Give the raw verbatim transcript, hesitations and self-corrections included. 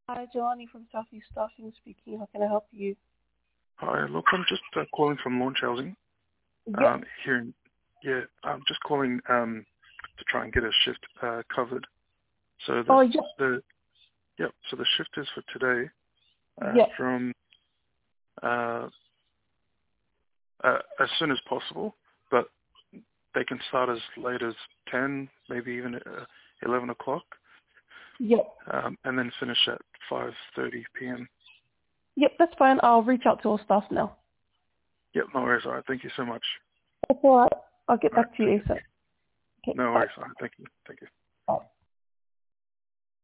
Hi, Joanne from Southeast Staffing speaking. How can I help you? Hi, look, I'm just uh, calling from launch housing Yep. um, here. In, yeah, I'm just calling um, to try and get a shift uh, covered. So the Oh, yep. the yep. So the shift is for today uh, Yep. from uh, uh, as soon as possible, but they can start as late as ten, maybe even uh, eleven o'clock, Yep. um, and then finish at five thirty p.m. Yep, that's fine. I'll reach out to all staff now. Yep, no worries. All right, thank you so much. That's all right. I'll get All right, back to take you it. ASAP. Okay, No bye. worries. All right, thank you. Thank you.